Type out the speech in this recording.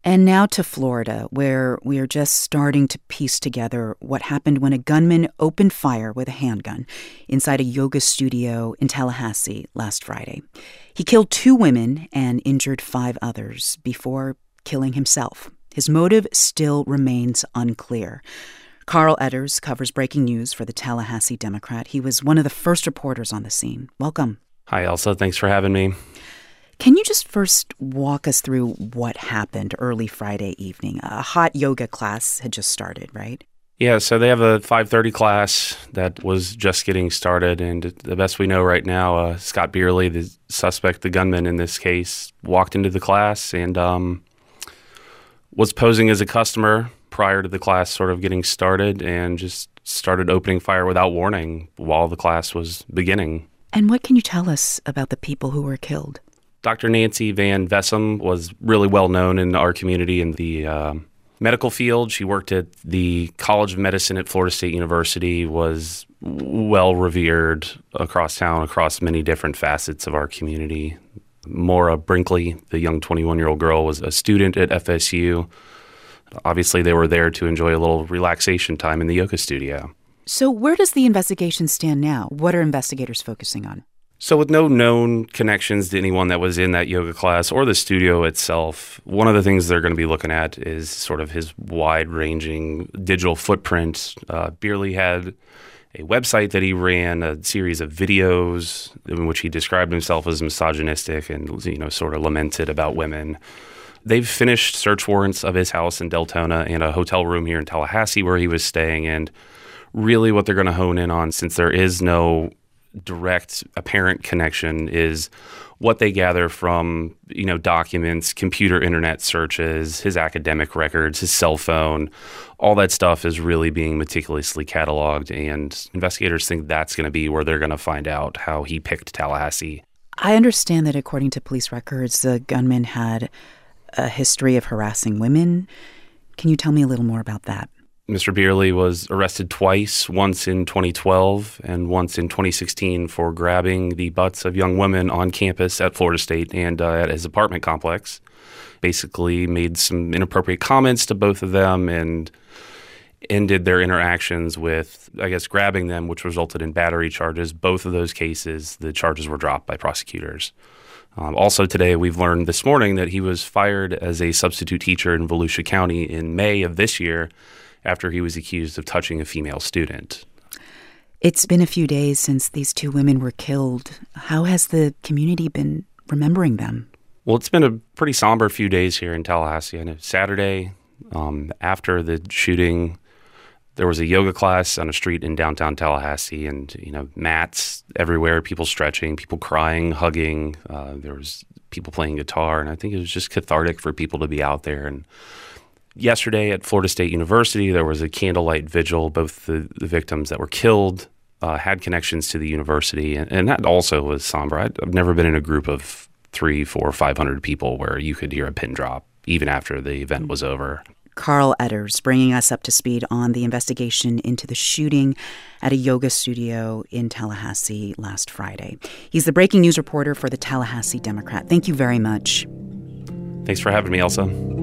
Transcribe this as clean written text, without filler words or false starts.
And now to Florida, where we are just starting to piece together what happened when a gunman opened fire with a handgun inside a yoga studio in Tallahassee last Friday. He killed 2 women and injured 5 others before killing himself. His motive still remains unclear. Carl Edders covers breaking news for the Tallahassee Democrat. He was one of the first reporters on the scene. Welcome. Hi, Elsa. Thanks for having me. Can you just first walk us through what happened early Friday evening? A hot yoga class had just started, right? Yeah, so they have a 5:30 class that was just getting started, and the best we know right now, Scott Beerley, the suspect, the gunman in this case, walked into the class and was posing as a customer prior to the class sort of getting started and just started opening fire without warning while the class was beginning. And what can you tell us about the people who were killed? Dr. Nancy Van Vessem was really well known in our community in the medical field. She worked at the College of Medicine at Florida State University, was well revered across town, across many different facets of our community. Maura Brinkley, the young 21-year-old girl, was a student at FSU. Obviously, they were there to enjoy a little relaxation time in the yoga studio. So where does the investigation stand now? What are investigators focusing on? So with no known connections to anyone that was in that yoga class or the studio itself, one of the things they're going to be looking at is sort of his wide-ranging digital footprint. Beerley had a website that he ran, a series of videos in which he described himself as misogynistic and, sort of lamented about women. They've finished search warrants of his house in Deltona and a hotel room here in Tallahassee where he was staying. And really what they're going to hone in on, since there is no direct apparent connection, is what they gather from, documents, computer internet searches, his academic records, his cell phone. All that stuff is really being meticulously cataloged, and investigators think that's going to be where they're going to find out how he picked Tallahassee. I understand that according to police records, the gunman had a history of harassing women. Can you tell me a little more about that? Mr. Beerley was arrested twice, once in 2012 and once in 2016 for grabbing the butts of young women on campus at Florida State and at his apartment complex. Basically made some inappropriate comments to both of them and ended their interactions with, grabbing them, which resulted in battery charges. Both of those cases, the charges were dropped by prosecutors. Also today, we've learned this morning that he was fired as a substitute teacher in Volusia County in May of this year after he was accused of touching a female student. It's been a few days since these 2 women were killed. How has the community been remembering them? Well, it's been a pretty somber few days here in Tallahassee. I know Saturday, after the shooting, there was a yoga class on a street in downtown Tallahassee and, mats everywhere, people stretching, people crying, hugging. There was people playing guitar, and I think it was just cathartic for people to be out there. And yesterday at Florida State University, there was a candlelight vigil. Both the victims that were killed had connections to the university, and that also was somber. I've never been in a group of 300, 400, 500 people where you could hear a pin drop even after the event was over. Carl Edders bringing us up to speed on the investigation into the shooting at a yoga studio in Tallahassee last Friday. He's the breaking news reporter for the Tallahassee Democrat. Thank you very much. Thanks for having me, Elsa.